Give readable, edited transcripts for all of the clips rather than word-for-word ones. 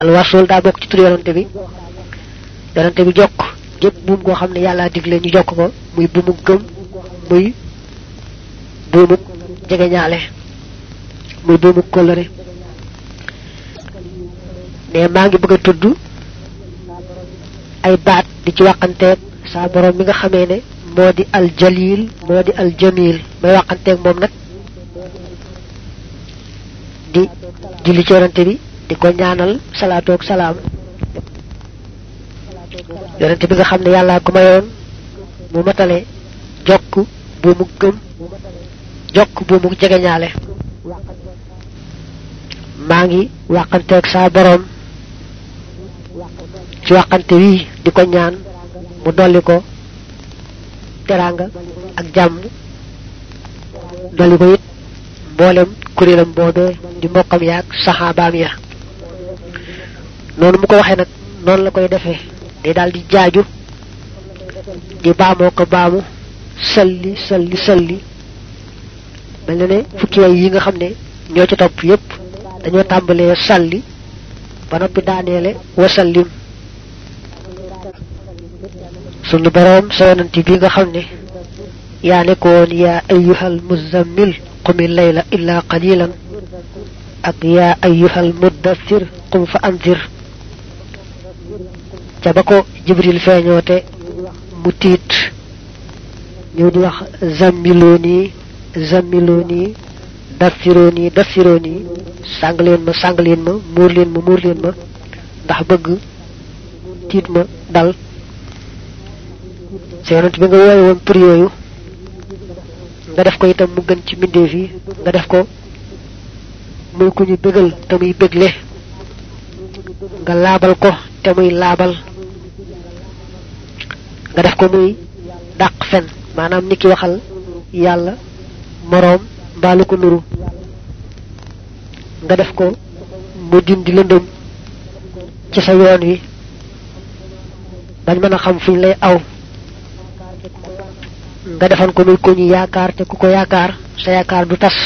al wasul da bok ci tur yonante bi jokk gep buum go xamne yalla diglé ñu jokk ko muy buumu gëm muy buumu jege ñaale muy buumu koloré né ma ngi bëgg tuddu ay baat di ci waxante sa borom mi nga xamé né modi al jalil modi al jamil may waxante ak mom nak di julli ci yonante bi di ko ñaanal salatu ak salam yonante bi nga xamne yalla ko mayon mu matale jokk bu mu gëm jokk bu mu jege ñaale ma ngi waxante ak sa borom ci waxante wi di ko ñaan mu dolli ko teranga ak jamm dolli ko it mbolem kurelam bobé di mbokam yaak sahabaam ya nonu mu ko waxe nak non la koy defé day dal di jaaju di baamo ko baamu salli salli salli melne fukki way yi nga xamne ñoo ci top yépp dañoo tambalé salli ba nopi daanélé wa sallim sunu borom sawonanti bi nga xamne ya ne ko ya ayyuhal muzammil qum al-layla illa qalilan ak ya ayyuhal muddaththir qum fa anzir ca bako jibril feñote mu tiit ñu di wax zammiloni dassironi sang leen ma muur leen ma ndax bëgg tiit ma dal seenant bi nga woy won tur yoyu nga def ko itam mu gën ci minde fi nga def ko muy ku ñu bëggal te muy bëggle nga laabal ko te muy laabal nga def ko muy dàq fen maanaam niki waxal yàlla moroom mbaalu ko nuru nga def ko mu dindi lëndëm ci sa yoon wi bañ mën a xam fuñ lay aw nga defan ko muy ko ñu yaakaar te ku ko yaakaar sa yaakaar du tas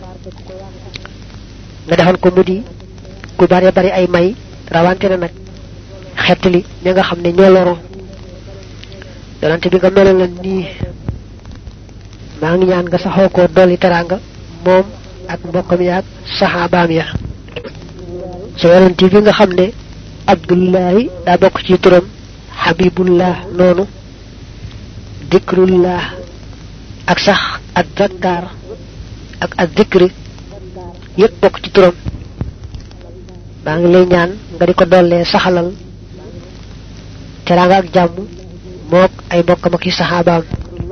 nga defan ko mu di ku bari bari ay may rawante na nag xettali ña nga xam ne ñoo loro yonante bi nga melal la nii maa ngi ñaan nga saxoo ko dolli teranga moom ak mbokkam yaak saxaabaam ya sa yonante bi nga xam ne abdullahi daa bokk ci turam habibullah noonu dikrullah ak sax ak zakkar ak azzikri yépp bokk ci turam maa ngi lay ñaan nga di ko dollee saxalal teranga ak jàmm mook ay bokkam ak saxaabaam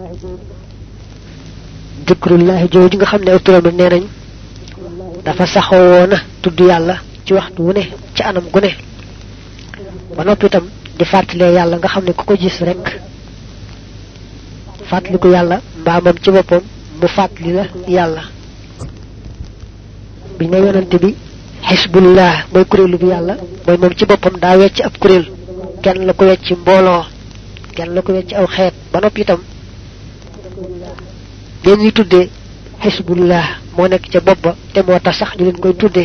dikrullah jooju nga xam ne aw turam nee nañ dafa saxoo woona tudd yàlla ci waxtu wu ne ci anam gu ne ba noppi itam di fàttalee yàlla nga xam ne ku ko gis rek fàttaliku yàlla mbaa moom ci boppam mu fàttali la yàlla bi nga yonante bi hisbullah mooy kuréelu bi yàlla mooy moom ci boppam daa wecc ab kuréel kenn la ko wecc mbooloo kenn la ko wecc aw xeet ba noppi itam ñuy tuddee hisbullah moo nekk ca bopp ba te moo tax sax ñu leen koy tuddee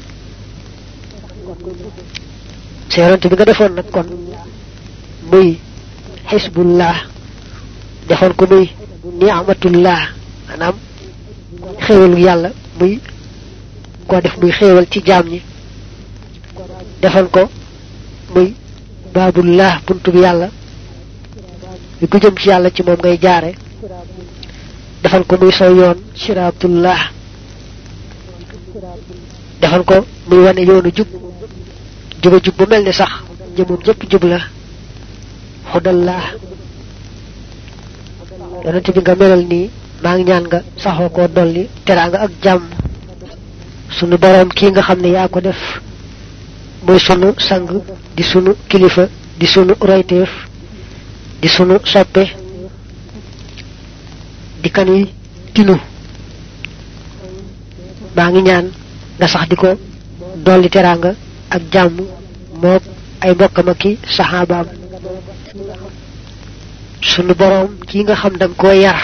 sa yonante bi nga defoon nag kon muy hisbullah defoon ko muy ni'matullah maanaam xéewalu yàlla muy ko def muy xéewal ci jaam ñi defoon ko muy babullah buntu bi yàlla bi ku jëm ci yàlla ci moom ngay jaare defal ko muy saw yoon siratullah defal ko muy wane yoonu jub juba jub bu mel ni sax jëmum jëpp jub la hudallah yonent bi nga melal nii maa ngi ñaan nga saxoo ko dolli teranga ak jàmm sunu borom kii nga xam ne yaa ko def mooy sunu sang di sunu kilifa di sunu royteef di sunu soppe di kanuy tinu maa ngi ñaan nga sax di ko dolli teranga ak jàmm mook ay mbokkam ak saxaabaam sunu borom ki nga xam dang ko yar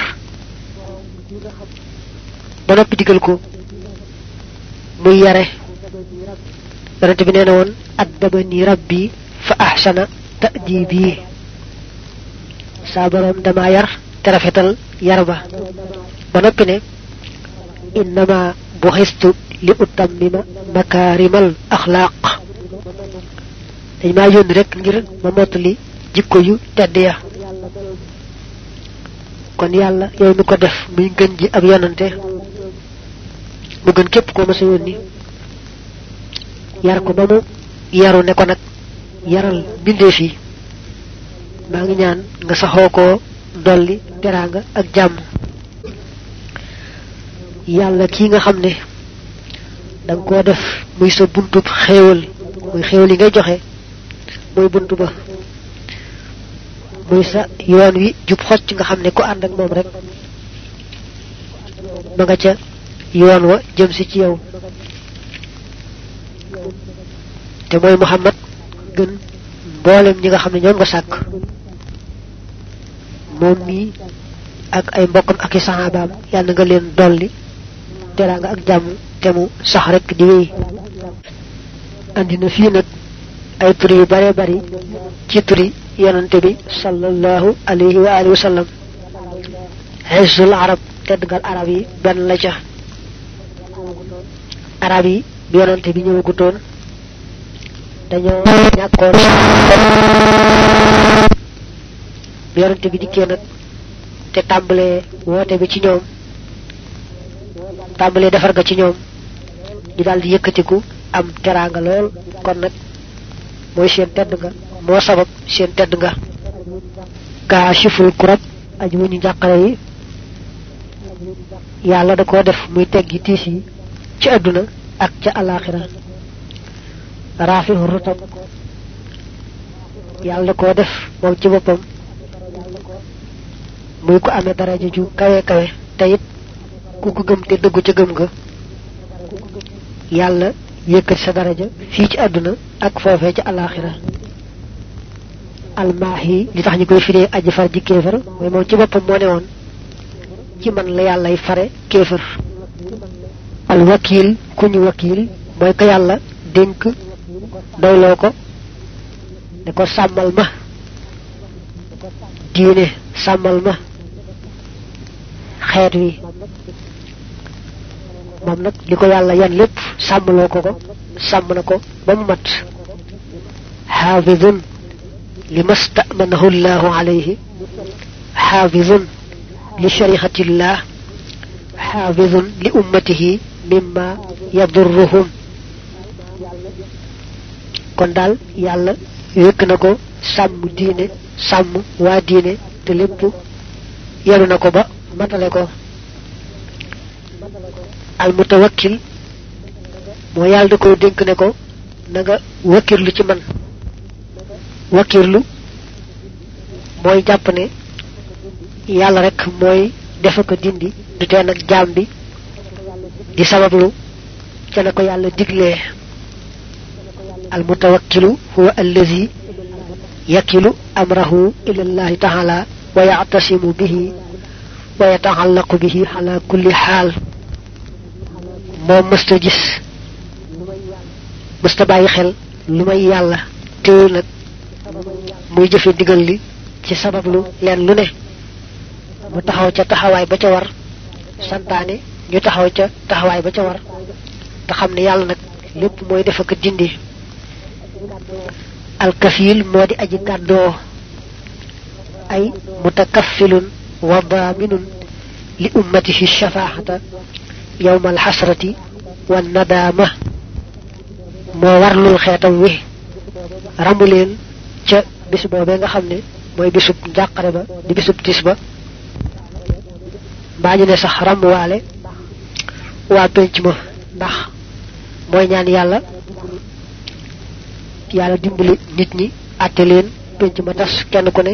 ba noppi digal ko muy yare yonent bi neena woon addabani rabbi fa ahsana ta'dibi sa borom dama yar te rafetal yar ba noppi ne innama buhistu li utammima makarimal akhlaq dañ ma yónni rek ngir ma mottali jikko yu tedd ya kon yàlla yow mi ko def muy gën ji ab yonante mu gën képp ko ma sa yónni yar ko ba mu yaru ne ko nag yaral bindee fi maa ngi ñaan nga saxoo ko dolli teraanga ak jàmm yàlla kii nga xam ne danga koo def muy sa buntub xéewal muy xéewal yi ngay joxe mooy buntu ba muy sa yoon wi jub xocc nga xam ne ku ànd ak moom rek ma nga ca yoon wa jëm si ci yow te mooy Muhammad gën mboolem ñi nga xam ne ñoom nga sàkk moom mi ak ay mbokkam ak i saxaabaam yàlla nga leen dolli teraanga ak jàmm te mu sax rek di wéy andi na fii nag ay turi yu bare bari ci turi yonante bi sallallahu alayhi wa alihi wa sallam hizul arab tedgal arab yi benn la ca arab yi bi yonante bi ñëwagutoon dañoo ñàkkoon bi yonante bi dikkee nag te tàmbalee woote bi ci ñoom tàmbalee defar ga ci ñoom ñu daal di yëkkatiku am teraanga lool kon nag mooy seen tedd nga moo sabab seen tedd nga kaashiful kurab aji wuñu njàqare yi yàlla da koo def muy teggi tiis yi ci àdduna ak ca alaxira raafihu rutab yàlla da koo def moom ci boppam muy ko amee daraja ju kawe kawe te it ku ko gëm te dëggu ca gëm nga yàlla yëkkati sa daraja fii ci àdduna ak foofee ca alaxira almaahi li tax ñu koy firee aji far ji kéefër mooy moom ci boppam moo ne woon ci man la yàllay fare kéefër al wakil ku ñu wakil mooy ko yàlla dénk doyloo ko ne ko sàmmal ma diine sàmmal ma xeet wi moom nag li ko yàlla yan lépp sàmmaloo ko sàmm na ko ba mu mat xaafidun li mastamanahu llahu alayhi xaafidun li sharihatillah xaafidun li ummatihi mimma yadurruhum kon daal yàlla wékk na ko sàmm diine sàmm waa diine te lépp yenu na ko ba matale ko al mutawakkil moo yàlla da koy dénk ne ko na nga wakkirlu ci man wakkirlu mooy jàpp ne yàlla rek mooy defa ko dindi du tee nag jaam bi di sabablu ca na ko yàlla diglee al mutawakkilu huwa allazi yakilu amrahu ila allahi taala wa ya'tasimu bihi wa yataxallaqu bihi ala kulli xaal moom mësta gis mësta bàyyi xel lu may yàlla teewul nag muy jëfe digal li ci sabablu leen lu ne mu taxaw ca taxawaay ba ca war santaane ñu taxaw ca taxawaay ba ca war te xam ne yàlla nag lépp mooy def ak dindi alkafil moo di aji gàddoo ay mutakaffilun wa daaminun li ummatihi shafaahata yawma alxasrati wa nadaama moo warlul xeetam wi rambu leen ca bis boobee nga xam ne mooy bisub njàqare ba di bisub tis ba mbaa ñu ne sax rambuwaale waa penc ma ndax mooy ñaan yàlla dimbali nit ñi àtte leen penc ma tas kenn ku ne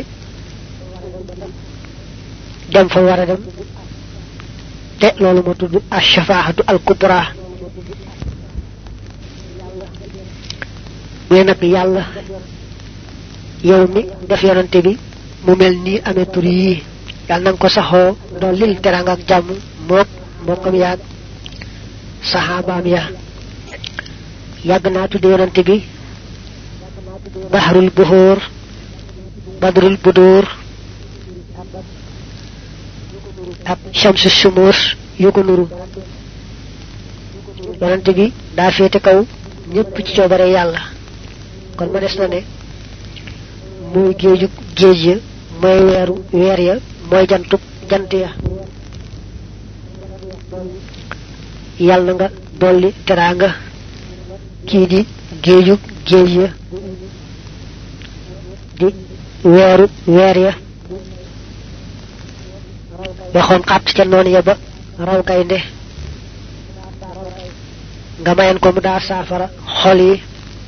dem fa war a dem te loolu moo tudd ash-shafaahatu al-kubra muy nag yàlla yow mi def yonante bi mu mel nii amee tur yii yàlla na nga ko saxoo doon lil teraanga ak jàmm mook mbokkam yaag saxaabaam ya yàgg naa tudde yonante bi bahrul buhur badrul budur ak shamsu shumus yu ko nuru yonante bi daa féete kaw ñépp ci coobare yàlla kon ma des na ne mooy géeju géej ya mooy weeru weer ya mooy jantub jant ya yàlla nga dolli teraanga kii di géeju géej ya di weeru weer ya waxoon xàtt ca noonu ya ba raw gaynde nga mayen ko mu daa saafara xol yi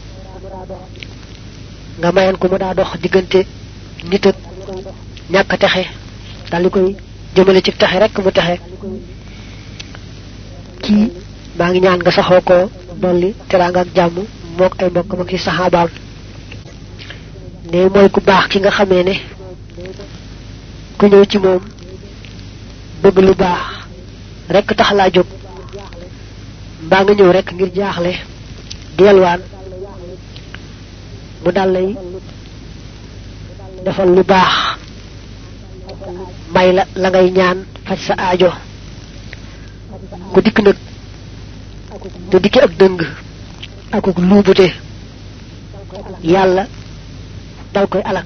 nga mayen ko mu daa dox diggante nit ak ñàkk texe dal di koy jëmale ci texe rek mu texe kii maa ngi ñaan nga saxoo ko dolli teraanga ak jàmm mook ay mbokkam ak ci saxaabaam ne mooy ku baax ki nga xamee ne ku ñëw ci moom bëgg lu baax rek tax laa jóg mbaa nga ñëw rek ngir jaaxle di yalwaan mu dal lay defal lu baax may la ngay ñaan faj sa aajo ku dikk nag te dikki ak dëng akuk luubute yàlla dal koy alak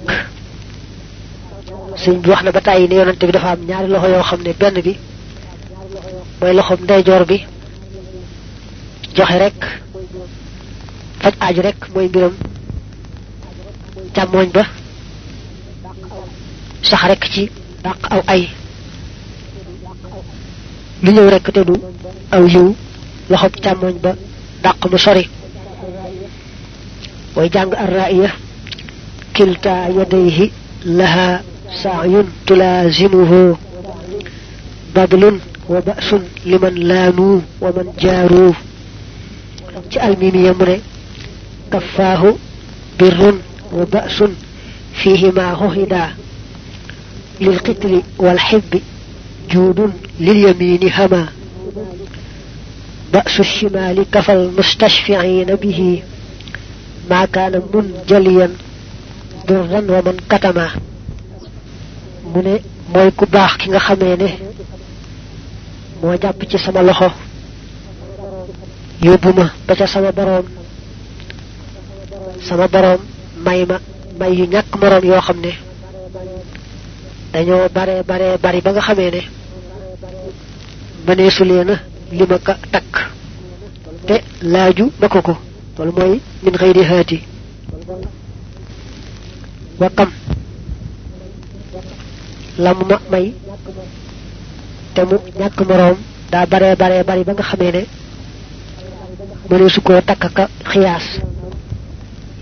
sëñ bi wax na ba tàyyi ne yonante bi dafa am ñaari loxo yoo xam ne benn bi mooy loxoom ndeyjoor bi joxe rek faj aaju rek mooy mbiram càmmooñ ba sax rek ci dàq aw ay lu ñëw rek te du aw yiw loxoom càmmooñ ba dàq mu sori way jàng arraiya kilta yadayhi laha sa'yun tulazimuhu badlun wa ba'sun liman laanu wa man jaaru ci almimiya mu ne kaffaahu birrun wa ba'sun fihima huhida lil qitli wal hibbi juudun lil yamini hama ba'su shimali kafal mustashfi'ina bihi ma kana munjaliyan durran wa man katama mu ne mooy ku baax ki nga xamee ne moo jàpp ci sama loxo yóbbu ma ba ca sama boroom may ma may yu ñàkk moroom yoo xam ne dañoo bare bari ba nga xamee ne mëneesu leena li ma ka takk te laaju ma ko loolu mooy min xëyri haati wakam lam ma may te mu ñàkk moroom daa bare bari ba nga xamee ne mëneesu koo takk ka xiyaas